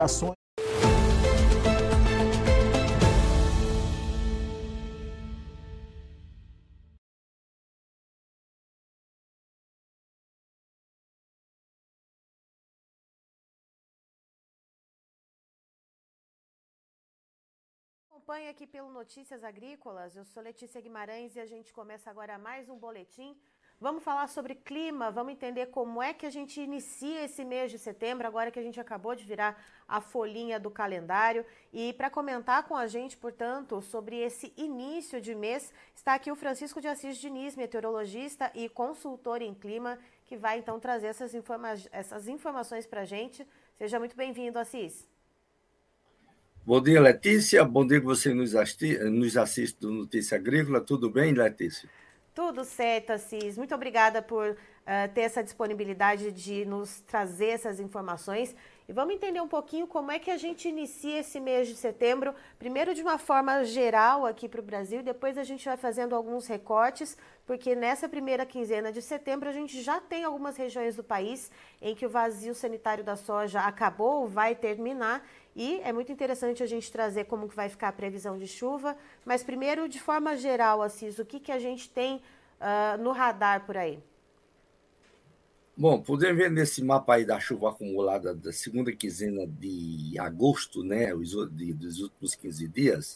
ações. Acompanhe aqui pelo Notícias Agrícolas, eu sou Letícia Guimarães e a gente começa agora mais um boletim. Vamos falar sobre clima, vamos entender como é que a gente inicia esse mês de setembro, agora que a gente acabou de virar a folhinha do calendário. E para comentar com a gente, portanto, sobre esse início de mês, está aqui o Francisco de Assis Diniz, meteorologista e consultor em clima, que vai então trazer essas informações para a gente. Seja muito bem-vindo, Assis. Bom dia, Letícia. Bom dia que você nos assiste do Notícia Agrícola. Tudo bem, Letícia? Tudo certo, Assis. Muito obrigada por ter essa disponibilidade de nos trazer essas informações. E vamos entender um pouquinho como é que a gente inicia esse mês de setembro, primeiro de uma forma geral aqui para o Brasil, depois a gente vai fazendo alguns recortes, porque nessa primeira quinzena de setembro a gente já tem algumas regiões do país em que o vazio sanitário da soja acabou, vai terminar, e é muito interessante a gente trazer como que vai ficar a previsão de chuva, mas primeiro, de forma geral, Assis, o que a gente tem no radar por aí? Bom, podemos ver nesse mapa aí da chuva acumulada da segunda quinzena de agosto, né, dos últimos 15 dias,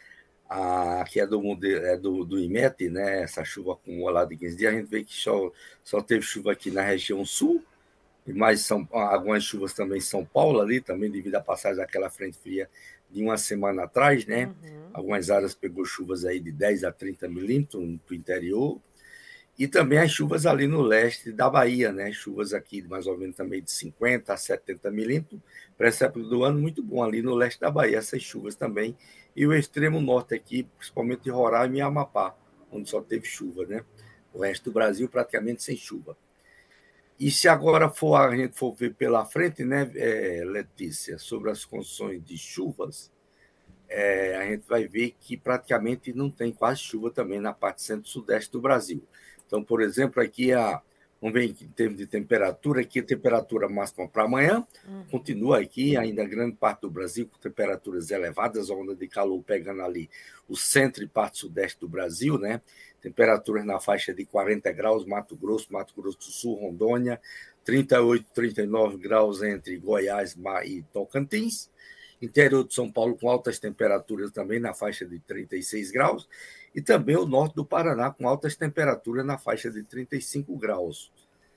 que é do IMET, né, essa chuva acumulada de 15 dias, a gente vê que só teve chuva aqui na região sul, e mais algumas chuvas também em São Paulo ali, também devido à passagem daquela frente fria de uma semana atrás, né? Algumas áreas pegou chuvas aí de 10 a 30 milímetros no interior, e também as chuvas ali no leste da Bahia, né? Chuvas aqui mais ou menos também de 50 a 70 milímetros, para essa época do ano, muito bom ali no leste da Bahia, essas chuvas também, e o extremo norte aqui, principalmente Roraima e Amapá, onde só teve chuva, né? O resto do Brasil praticamente sem chuva. E se agora a gente for ver pela frente, né, Letícia, sobre as condições de chuvas, a gente vai ver que praticamente não tem quase chuva também na parte centro-sudeste do Brasil. Então, por exemplo, vamos ver em termos de temperatura, aqui a temperatura máxima para amanhã continua aqui, ainda grande parte do Brasil com temperaturas elevadas, a onda de calor pegando ali o centro e parte sudeste do Brasil, né? Temperaturas na faixa de 40 graus, Mato Grosso do Sul, Rondônia, 38, 39 graus entre Goiás e Tocantins, interior de São Paulo com altas temperaturas também na faixa de 36 graus, e também o norte do Paraná com altas temperaturas na faixa de 35 graus.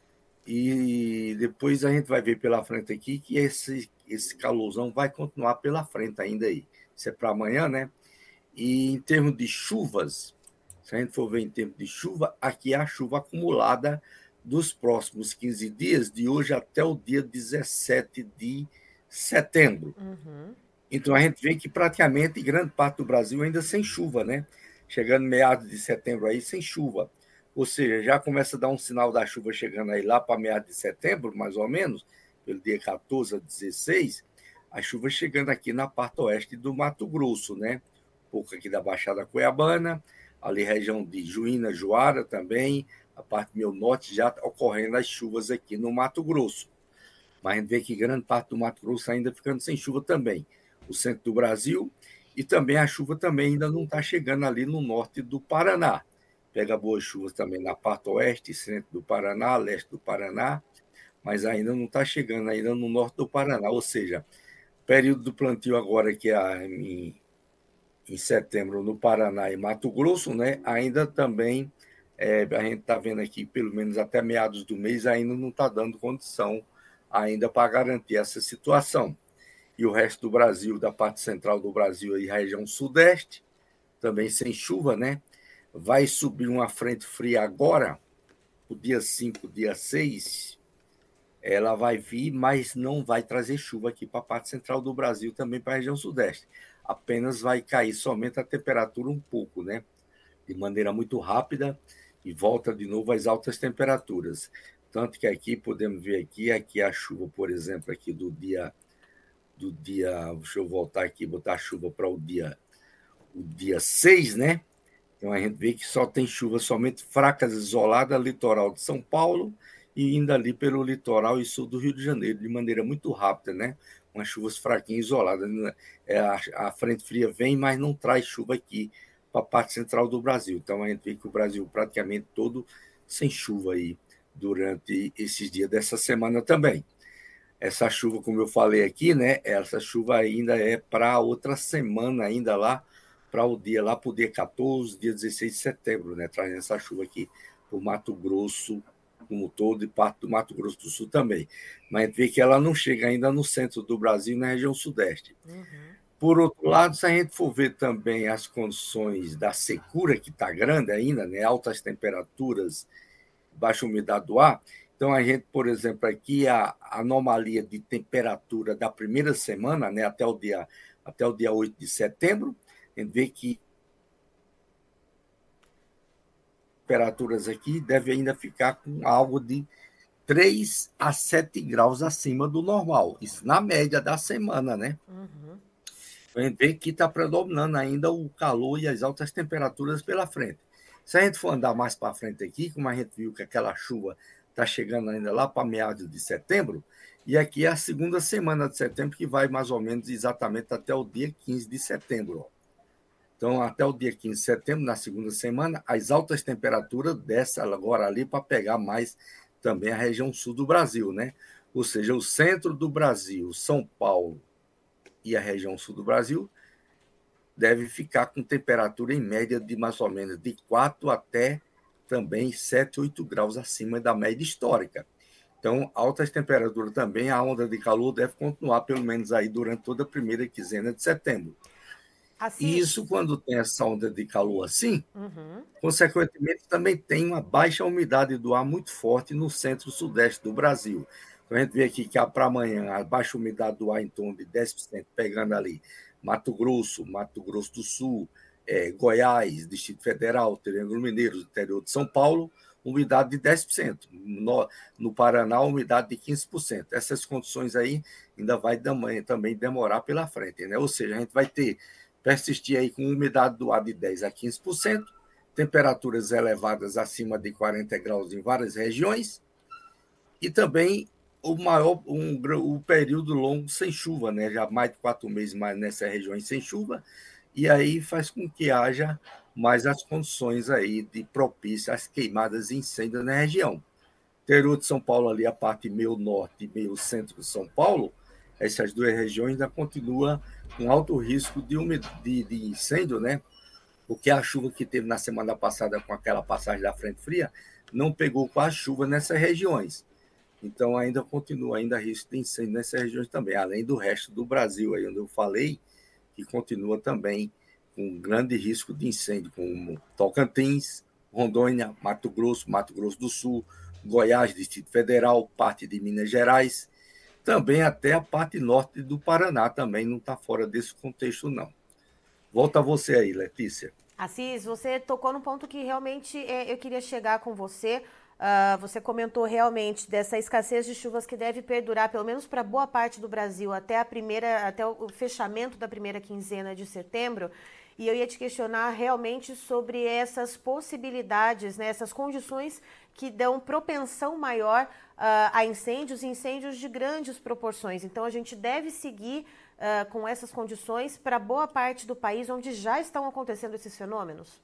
E depois a gente vai ver pela frente aqui que esse calorzão vai continuar pela frente ainda aí. Isso é para amanhã, né? E em termos de chuvas, se a gente for ver em termos de chuva, aqui é a chuva acumulada dos próximos 15 dias, de hoje até o dia 17 de setembro. Então a gente vê que praticamente grande parte do Brasil ainda sem chuva, né? Chegando meados de setembro aí sem chuva. Ou seja, já começa a dar um sinal da chuva chegando aí lá para meados de setembro, mais ou menos, pelo dia 14 a 16, a chuva chegando aqui na parte oeste do Mato Grosso, né? Um pouco aqui da Baixada Cuiabana, ali região de Juína, Juara também, a parte meio norte já ocorrendo as chuvas aqui no Mato Grosso. Mas a gente vê que grande parte do Mato Grosso ainda ficando sem chuva também. O centro do Brasil, e também a chuva também ainda não está chegando ali no norte do Paraná. Pega boas chuvas também na parte oeste e centro do Paraná, leste do Paraná, mas ainda não está chegando ainda no norte do Paraná. Ou seja, período do plantio agora que é em setembro no Paraná e Mato Grosso, né? Ainda também a gente está vendo aqui, pelo menos até meados do mês, ainda não está dando condição ainda para garantir essa situação. E o resto do Brasil, da parte central do Brasil e região sudeste, também sem chuva, né? Vai subir uma frente fria agora, o dia 5, dia 6, ela vai vir, mas não vai trazer chuva aqui para a parte central do Brasil, também para a região sudeste. Apenas vai cair somente a temperatura um pouco, né? De maneira muito rápida, e volta de novo às altas temperaturas. Tanto que aqui podemos ver aqui a chuva, por exemplo, aqui deixa eu voltar aqui, botar a chuva para o dia 6, né? Então a gente vê que só tem chuva somente fracas, isoladas, litoral de São Paulo e indo ali pelo litoral e sul do Rio de Janeiro, de maneira muito rápida, né? umas chuvas fraquinhas, isoladas. A frente fria vem, mas não traz chuva aqui para a parte central do Brasil. Então, a gente vê que o Brasil praticamente todo sem chuva aí durante esses dias dessa semana também. Essa chuva, como eu falei aqui, né? Essa chuva ainda é para outra semana, ainda lá para o dia 14, dia 16 de setembro, né? Trazendo essa chuva aqui para o Mato Grosso como um todo e parte do Mato Grosso do Sul também. Mas a gente vê que ela não chega ainda no centro do Brasil, na região sudeste. Por outro lado, se a gente for ver também as condições da secura, que está grande ainda, né? Altas temperaturas, baixa umidade do ar. Então, a gente, por exemplo, aqui, a anomalia de temperatura da primeira semana, né, até o dia 8 de setembro, a gente vê que temperaturas aqui devem ainda ficar com algo de 3 a 7 graus acima do normal. Isso na média da semana, né? A gente vê que está predominando ainda o calor e as altas temperaturas pela frente. Se a gente for andar mais para frente aqui, como a gente viu que aquela chuva está chegando ainda lá para meados de setembro, e aqui é a segunda semana de setembro, que vai mais ou menos exatamente até o dia 15 de setembro. Então, até o dia 15 de setembro, na segunda semana, as altas temperaturas descem agora ali para pegar mais também a região sul do Brasil, né? Ou seja, o centro do Brasil, São Paulo e a região sul do Brasil deve ficar com temperatura em média de mais ou menos de 4 até também 7, 8 graus acima da média histórica. Então, altas temperaturas também, a onda de calor deve continuar, pelo menos aí durante toda a primeira quinzena de setembro. E isso, quando tem essa onda de calor assim, consequentemente, também tem uma baixa umidade do ar muito forte no centro-sudeste do Brasil. Então, a gente vê aqui que para amanhã a baixa umidade do ar em torno de 10%, pegando ali Mato Grosso do Sul, Goiás, Distrito Federal, Triângulo Mineiro, interior de São Paulo, umidade de 10%. No Paraná, umidade de 15%. Essas condições aí ainda vai também demorar pela frente, né? Ou seja, a gente vai persistir aí com umidade do ar de 10 a 15%, temperaturas elevadas acima de 40 graus em várias regiões, e também o período longo sem chuva, né? Já mais de 4 meses mais nessas regiões sem chuva, e aí faz com que haja mais as condições aí de propício às queimadas e incêndios na região. Interior de São Paulo, ali a parte meio norte e meio centro de São Paulo, essas duas regiões ainda continuam com alto risco de incêndio, né? Porque a chuva que teve na semana passada com aquela passagem da frente fria não pegou quase chuva nessas regiões. Então, ainda continua risco de incêndio nessas regiões também, além do resto do Brasil, aí onde eu falei, que continua também com grande risco de incêndio, como Tocantins, Rondônia, Mato Grosso do Sul, Goiás, Distrito Federal, parte de Minas Gerais, também até a parte norte do Paraná também não está fora desse contexto, não. Volta a você aí, Letícia. Assis, você tocou num ponto que realmente eu queria chegar com você. Você comentou realmente dessa escassez de chuvas que deve perdurar, pelo menos para boa parte do Brasil, até o fechamento da primeira quinzena de setembro. E eu ia te questionar realmente sobre essas possibilidades, né, essas condições que dão propensão maior a incêndios de grandes proporções. Então, a gente deve seguir com essas condições para boa parte do país onde já estão acontecendo esses fenômenos?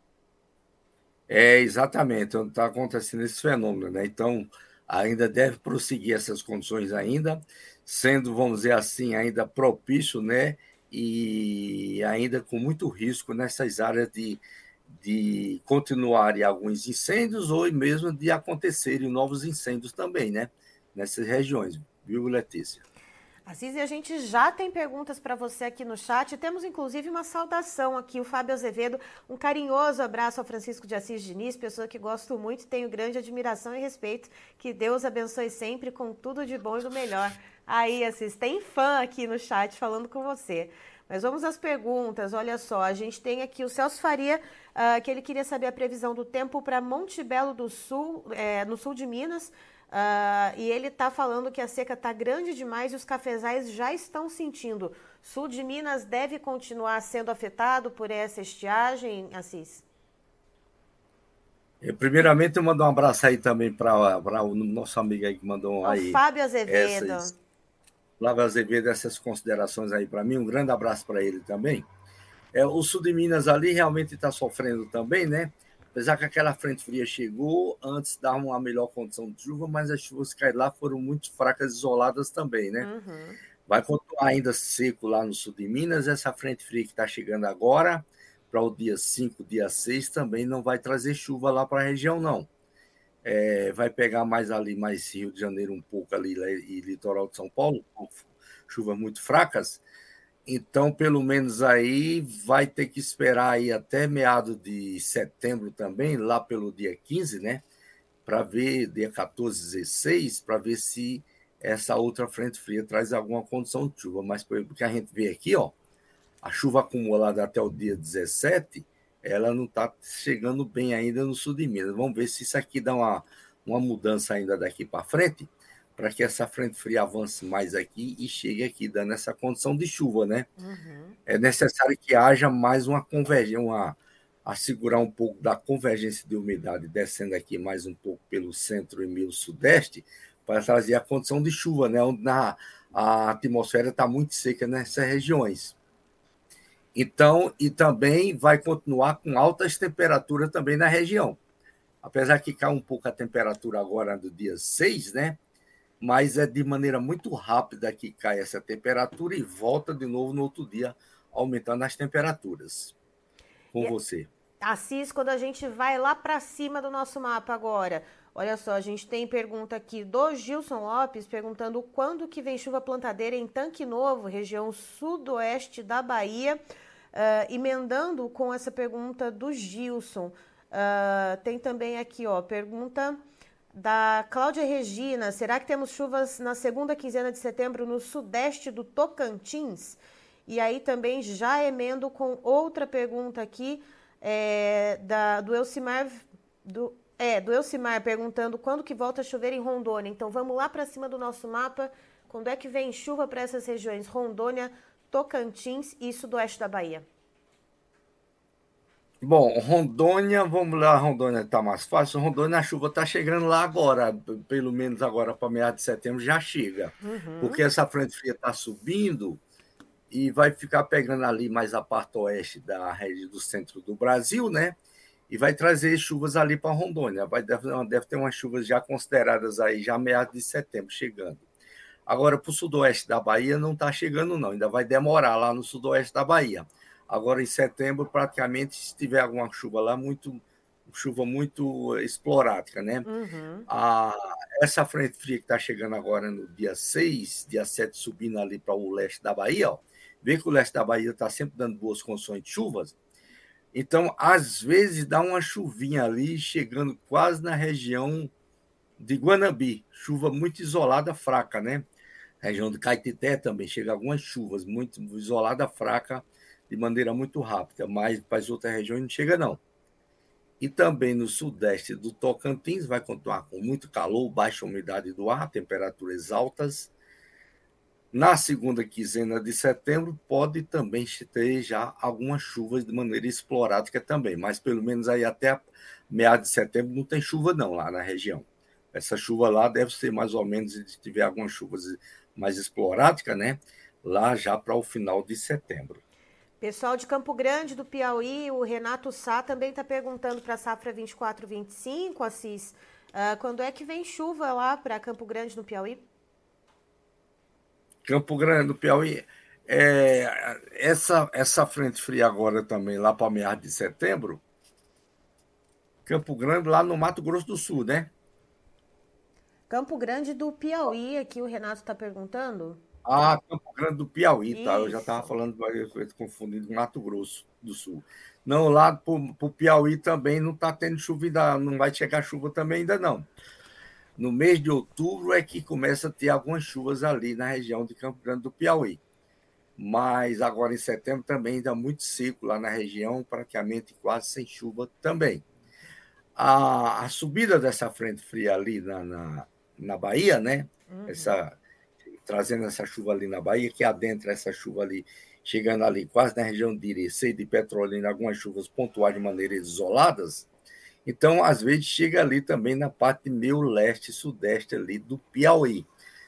Exatamente, onde está acontecendo esse fenômeno, né? Então, ainda deve prosseguir essas condições ainda, sendo, vamos dizer assim, ainda propício, né? E ainda com muito risco nessas áreas de continuarem alguns incêndios ou mesmo de acontecerem novos incêndios também, né? Nessas regiões, viu, Letícia? Assis, e a gente já tem perguntas para você aqui no chat. Temos, inclusive, uma saudação aqui. O Fábio Azevedo, um carinhoso abraço ao Francisco de Assis Diniz, pessoa que gosto muito, tenho grande admiração e respeito. Que Deus abençoe sempre com tudo de bom e do melhor. Aí, Assis, tem fã aqui no chat falando com você. Mas vamos às perguntas. Olha só, a gente tem aqui o Celso Faria, que ele queria saber a previsão do tempo para Monte Belo do Sul, no sul de Minas. E ele está falando que a seca está grande demais e os cafezais já estão sentindo. Sul de Minas deve continuar sendo afetado por essa estiagem, Assis? Primeiramente, eu mando um abraço aí também para o nosso amigo aí que mandou aí Fábio Azevedo. Flávio Azevedo, essas considerações aí para mim. Um grande abraço para ele também. O sul de Minas ali realmente está sofrendo também, né? Apesar que aquela frente fria chegou, antes dava uma melhor condição de chuva, mas as chuvas que caíram lá foram muito fracas, isoladas também, né? Uhum. Vai continuar ainda seco lá no sul de Minas. Essa frente fria que está chegando agora, para o dia 5, dia 6, também não vai trazer chuva lá para a região, não. Vai pegar mais ali, mais Rio de Janeiro, um pouco ali, e litoral de São Paulo, com chuvas muito fracas. Então, pelo menos aí, vai ter que esperar aí até meados de setembro também, lá pelo dia 15, né? Para ver, dia 14, 16, para ver se essa outra frente fria traz alguma condição de chuva. Mas pelo que a gente vê aqui, ó, a chuva acumulada até o dia 17, ela não está chegando bem ainda no sul de Minas. Vamos ver se isso aqui dá uma mudança ainda daqui para frente, para que essa frente fria avance mais aqui e chegue aqui, dando essa condição de chuva, né? Uhum. É necessário que haja mais uma convergência, assegurar um pouco da convergência de umidade, descendo aqui mais um pouco pelo centro e meio sudeste, para trazer a condição de chuva, né? Onde a atmosfera está muito seca nessas regiões. Então, e também vai continuar com altas temperaturas também na região. Apesar que cai um pouco a temperatura agora do dia 6, né? Mas é de maneira muito rápida que cai essa temperatura e volta de novo no outro dia, aumentando as temperaturas. Com E você. Assis, quando a gente vai lá para cima do nosso mapa agora, olha só, a gente tem pergunta aqui do Gilson Lopes perguntando quando que vem chuva plantadeira em Tanque Novo, região sudoeste da Bahia. Emendando com essa pergunta do Gilson, tem também aqui, ó, pergunta da Cláudia Regina: será que temos chuvas na segunda quinzena de setembro no sudeste do Tocantins? E aí também já emendo com outra pergunta aqui do Elcimar, do Elcimar perguntando quando que volta a chover em Rondônia. Então vamos lá para cima do nosso mapa. Quando é que vem chuva para essas regiões? Rondônia, Tocantins e sudoeste da Bahia. Bom, Rondônia, vamos lá, Rondônia está mais fácil. Rondônia, a chuva está chegando lá agora, pelo menos agora para meados de setembro já chega, Uhum. porque essa frente fria está subindo e vai ficar pegando ali mais a parte oeste da região do centro do Brasil, né? E vai trazer chuvas ali para Rondônia. Deve ter umas chuvas já consideradas aí, já meados de setembro chegando. Agora, para o sudoeste da Bahia, não está chegando, não. Ainda vai demorar lá no sudoeste da Bahia. Agora, em setembro, praticamente, se tiver alguma chuva lá, chuva muito esporádica, né? Uhum. A, essa frente fria que está chegando agora no dia 6, dia 7, subindo ali para o leste da Bahia, ó, vê que o leste da Bahia está sempre dando boas condições de chuvas. Então, às vezes, dá uma chuvinha ali, chegando quase na região de Guanabi. Chuva muito isolada, fraca, né? Região de Caetité também chega algumas chuvas muito isolada, fraca, de maneira muito rápida, mas para as outras regiões não chega, não. E também no sudeste do Tocantins vai continuar com muito calor, baixa umidade do ar, temperaturas altas. Na segunda quinzena de setembro, pode também ter já algumas chuvas de maneira esporádica também, mas pelo menos aí até meados de setembro não tem chuva não lá na região. Essa chuva lá deve ser mais ou menos, se tiver algumas chuvas mais esporádicas, né? Lá já para o final de setembro. Pessoal de Campo Grande, do Piauí, o Renato Sá também está perguntando para a safra 24-25, Assis, quando é que vem chuva lá para Campo Grande, no Piauí? Campo Grande do Piauí, essa frente fria agora também, lá para meados de setembro, Campo Grande, lá no Mato Grosso do Sul, né? Campo Grande do Piauí, aqui o Renato está perguntando. Ah, Campo Grande do Piauí, tá? Eu já estava Isso. falando, confundido com Mato Grosso do Sul. Não, lá para o Piauí também não está tendo chuva, não vai chegar chuva também ainda não. No mês de outubro é que começa a ter algumas chuvas ali na região de Campo Grande do Piauí. Mas agora em setembro também ainda muito seco lá na região, praticamente quase sem chuva também. A subida dessa frente fria ali na Bahia, né? Uhum. Essa, trazendo essa chuva ali na Bahia, que adentra essa chuva ali, chegando ali quase na região de Irecê, de Petrolina, algumas chuvas pontuais de maneira isoladas. Então, às vezes, chega ali também na parte meio leste, sudeste ali do Piauí.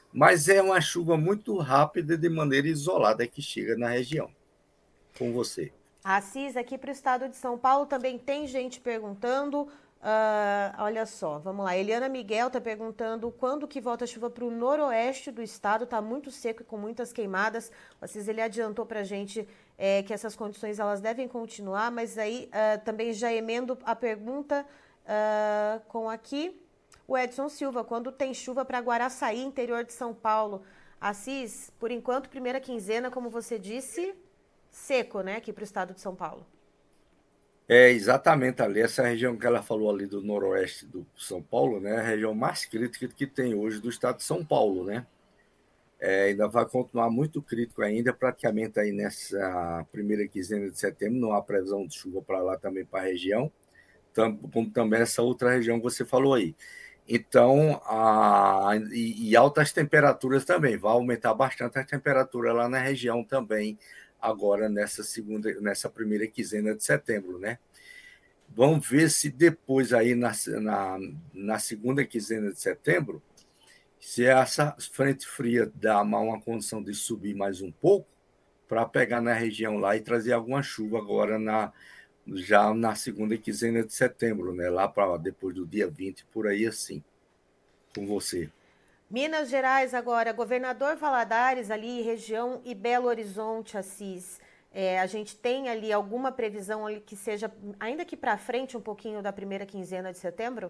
mas é uma chuva muito rápida de maneira isolada que chega na região. Com você. Assis, aqui para o estado de São Paulo também tem gente perguntando. Olha só, vamos lá. Eliana Miguel está perguntando quando que volta a chuva para o noroeste do estado. Está muito seco e com muitas queimadas. O Assis, ele adiantou para a gente que essas condições elas devem continuar, mas aí também já emendo a pergunta com aqui o Edson Silva. Quando tem chuva para Guaraçaí, interior de São Paulo? Assis, por enquanto, primeira quinzena, como você disse, seco, né, aqui para o estado de São Paulo. É exatamente ali, essa região que ela falou ali do noroeste do São Paulo, né, é a região mais crítica que tem hoje do estado de São Paulo, né? Ainda vai continuar muito crítico ainda, praticamente aí nessa primeira quinzena de setembro, não há previsão de chuva para lá também para a região, como também essa outra região que você falou aí. Então, e altas temperaturas também, vai aumentar bastante a temperatura lá na região também, agora nessa primeira quinzena de setembro, né? Vamos ver se depois aí na segunda quinzena de setembro, se essa frente fria dá uma condição de subir mais um pouco, para pegar na região lá e trazer alguma chuva agora já na segunda quinzena de setembro, né? Lá para depois do dia 20, por aí assim, com você. Minas Gerais agora, Governador Valadares ali, região e Belo Horizonte, Assis. A gente tem ali alguma previsão ali que seja, ainda que para frente um pouquinho da primeira quinzena de setembro?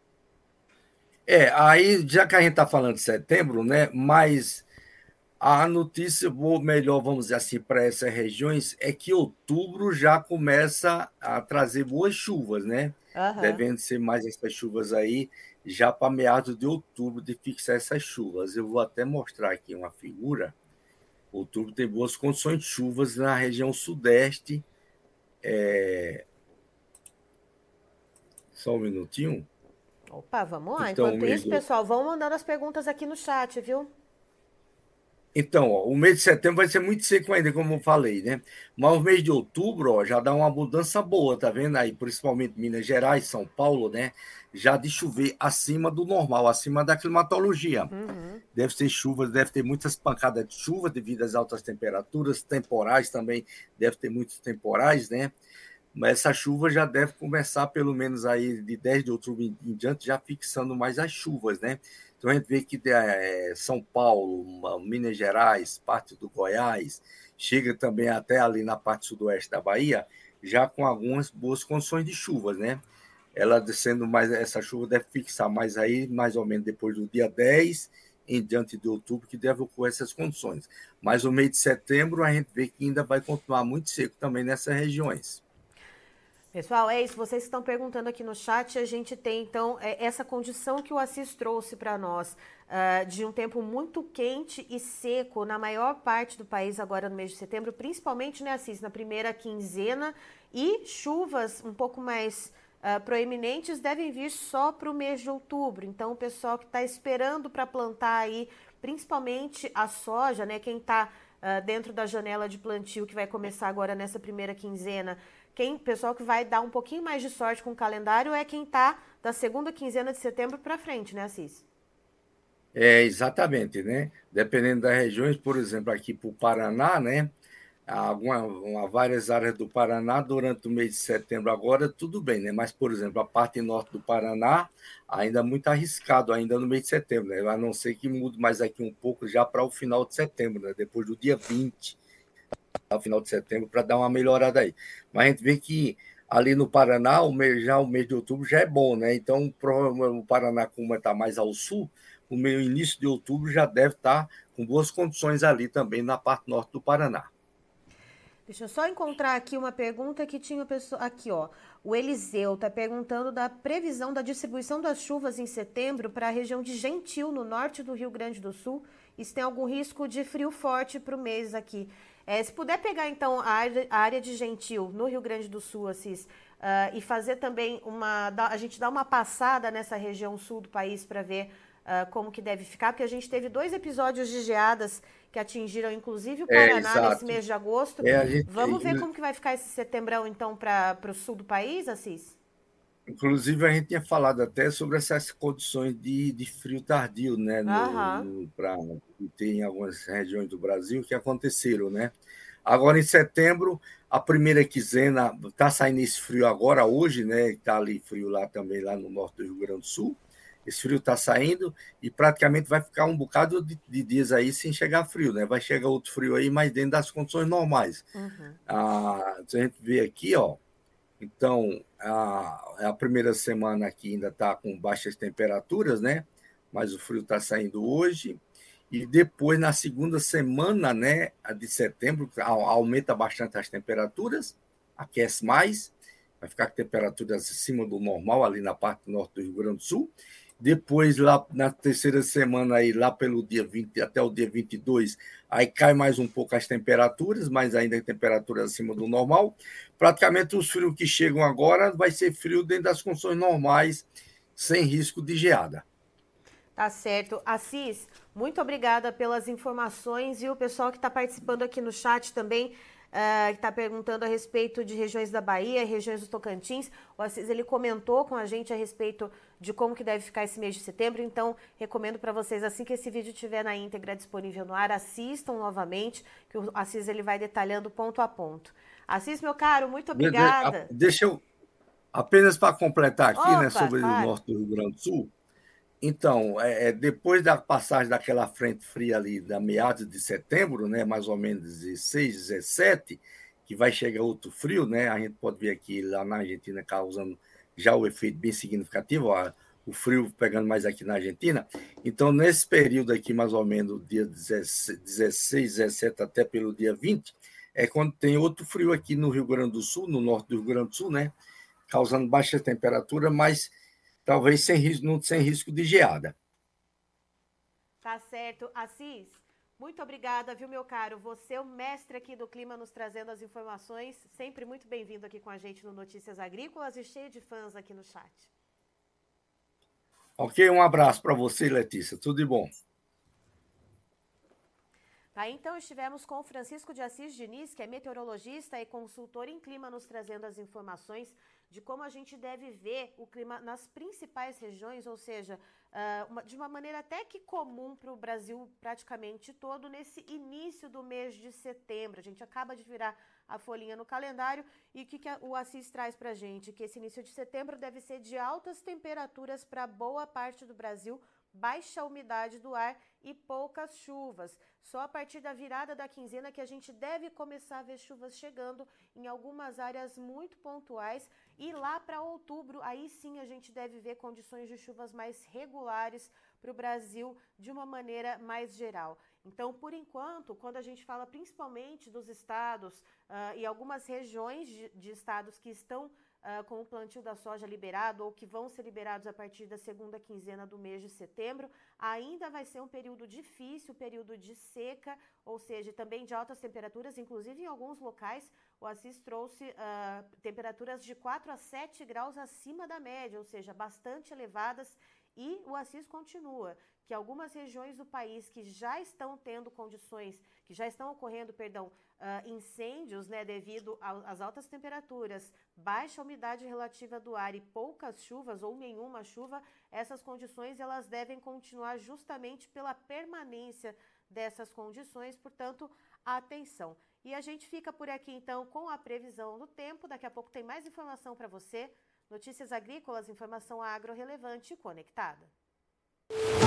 Aí já que a gente está falando de setembro, né? Mas a notícia, ou melhor, vamos dizer assim, para essas regiões é que outubro já começa a trazer boas chuvas, né? Aham. Devendo ser mais essas chuvas aí, já para meados de outubro, de fixar essas chuvas. Eu vou até mostrar aqui uma figura. Outubro tem boas condições de chuvas na região sudeste. Só um minutinho. Opa, vamos lá. Então, Enquanto isso, pessoal, vão mandando as perguntas aqui no chat, viu? Então, ó, o mês de setembro vai ser muito seco ainda, como eu falei, né? Mas o mês de outubro, ó, já dá uma mudança boa, tá vendo aí? Principalmente Minas Gerais, São Paulo, né? Já de chover acima do normal, acima da climatologia. Uhum. Deve ter chuvas, deve ter muitas pancadas de chuva devido às altas temperaturas, temporais também, deve ter muitos temporais, né? Mas essa chuva já deve começar, pelo menos aí de 10 de outubro em diante, já fixando mais as chuvas, né? Então a gente vê que São Paulo, Minas Gerais, parte do Goiás, chega também até ali na parte sudoeste da Bahia, já com algumas boas condições de chuvas, né? Ela descendo mais, essa chuva deve fixar mais aí, mais ou menos depois do dia 10 em diante de outubro, que deve ocorrer essas condições. Mas o mês de setembro a gente vê que ainda vai continuar muito seco também nessas regiões. Pessoal, é isso. Vocês estão perguntando aqui no chat. A gente tem, então, essa condição que o Assis trouxe para nós, de um tempo muito quente e seco na maior parte do país agora no mês de setembro, principalmente, né, Assis, na primeira quinzena, e chuvas um pouco mais proeminentes devem vir só para o mês de outubro. Então, o pessoal que está esperando para plantar aí, principalmente a soja, né, quem está dentro da janela de plantio que vai começar agora nessa primeira quinzena, pessoal que vai dar um pouquinho mais de sorte com o calendário é quem está da segunda quinzena de setembro para frente, né, Assis? Exatamente, né? Dependendo das regiões, por exemplo, aqui para o Paraná, né? Várias áreas do Paraná durante o mês de setembro agora, tudo bem, né? Mas, por exemplo, a parte norte do Paraná ainda muito arriscado ainda no mês de setembro, né? A não ser que mude mais aqui um pouco já para o final de setembro, né? Depois do dia 20, ao final de setembro, para dar uma melhorada aí. Mas a gente vê que ali no Paraná, o mês de outubro já é bom, né? Então, o Paraná, como está mais ao sul, início de outubro já deve estar com boas condições ali também na parte norte do Paraná. Deixa eu só encontrar aqui uma pergunta que tinha pessoa aqui, ó. O Eliseu está perguntando da previsão da distribuição das chuvas em setembro para a região de Gentil, no norte do Rio Grande do Sul. E se tem algum risco de frio forte para o mês aqui. Se puder pegar, então, a área de Gentil, no Rio Grande do Sul, Assis, e fazer também a gente dar uma passada nessa região sul do país para ver como que deve ficar, porque a gente teve 2 episódios de geadas que atingiram inclusive o Paraná nesse Exato. mês de agosto. A gente, Vamos ver como que vai ficar esse setembrão, então, para o sul do país, Assis? Inclusive, a gente tinha falado até sobre essas condições de frio tardio, né, Aham. para ter em algumas regiões do Brasil que aconteceram, né? Agora, em setembro, a primeira quinzena, está saindo esse frio agora, hoje, né? Está ali frio lá também, lá no norte do Rio Grande do Sul. Esse frio está saindo e praticamente vai ficar um bocado de dias aí sem chegar frio, né? Vai chegar outro frio aí, mas dentro das condições normais. Uhum. Se a gente vê aqui, ó, então, a primeira semana aqui ainda está com baixas temperaturas, né? Mas o frio está saindo hoje. E depois, na segunda semana, né, a de setembro, aumenta bastante as temperaturas, aquece mais, vai ficar com temperaturas acima do normal ali na parte norte do Rio Grande do Sul. Depois, lá na terceira semana, aí, lá pelo dia 20 até o dia 22, aí cai mais um pouco as temperaturas, mas ainda temperaturas acima do normal. Praticamente os frios que chegam agora vai ser frio dentro das condições normais, sem risco de geada. Tá certo. Assis, muito obrigada pelas informações e o pessoal que está participando aqui no chat também, que está perguntando a respeito de regiões da Bahia, regiões do Tocantins. O Assis, ele comentou com a gente a respeito de como que deve ficar esse mês de setembro, então recomendo para vocês, assim que esse vídeo estiver na íntegra disponível no ar, assistam novamente, que o Assis ele vai detalhando ponto a ponto. Assis, meu caro, muito obrigada. Deixa eu, apenas para completar aqui, né, Opa, sobre o claro. norte do Rio Grande do Sul. Então, depois da passagem daquela frente fria ali, da meados de setembro, né, mais ou menos 16, 17, que vai chegar outro frio, né? A gente pode ver aqui lá na Argentina causando já o efeito bem significativo, ó, o frio pegando mais aqui na Argentina. Então, nesse período aqui, mais ou menos, dia 16, 17 até pelo dia 20, é quando tem outro frio aqui no Rio Grande do Sul, no norte do Rio Grande do Sul, né? Causando baixa temperatura, mas talvez sem risco de geada. Tá certo. Assis, muito obrigada, viu, meu caro? Você é o mestre aqui do clima, nos trazendo as informações. Sempre muito bem-vindo aqui com a gente no Notícias Agrícolas e cheio de fãs aqui no chat. Ok, um abraço para você, Letícia. Tudo de bom. Tá, então estivemos com o Francisco de Assis Diniz, que é meteorologista e consultor em clima, nos trazendo as informações de como a gente deve ver o clima nas principais regiões, ou seja, de uma maneira até que comum para o Brasil praticamente todo, nesse início do mês de setembro. A gente acaba de virar a folhinha no calendário e o que o Assis traz para a gente? Que esse início de setembro deve ser de altas temperaturas para boa parte do Brasil, baixa umidade do ar e poucas chuvas. Só a partir da virada da quinzena que a gente deve começar a ver chuvas chegando em algumas áreas muito pontuais, e lá para outubro, aí sim a gente deve ver condições de chuvas mais regulares para o Brasil de uma maneira mais geral. Então, por enquanto, quando a gente fala principalmente dos estados e algumas regiões de estados que estão com o plantio da soja liberado ou que vão ser liberados a partir da segunda quinzena do mês de setembro, ainda vai ser um período difícil, período de seca, ou seja, também de altas temperaturas, inclusive em alguns locais. O Assis trouxe temperaturas de 4 a 7 graus acima da média, ou seja, bastante elevadas, e o Assis continua que algumas regiões do país que já estão tendo condições, que já estão ocorrendo, incêndios, né, devido às altas temperaturas, baixa umidade relativa do ar e poucas chuvas ou nenhuma chuva, essas condições elas devem continuar justamente pela permanência dessas condições, portanto, atenção. E a gente fica por aqui então com a previsão do tempo, daqui a pouco tem mais informação para você. Notícias agrícolas, informação agro relevante e conectada.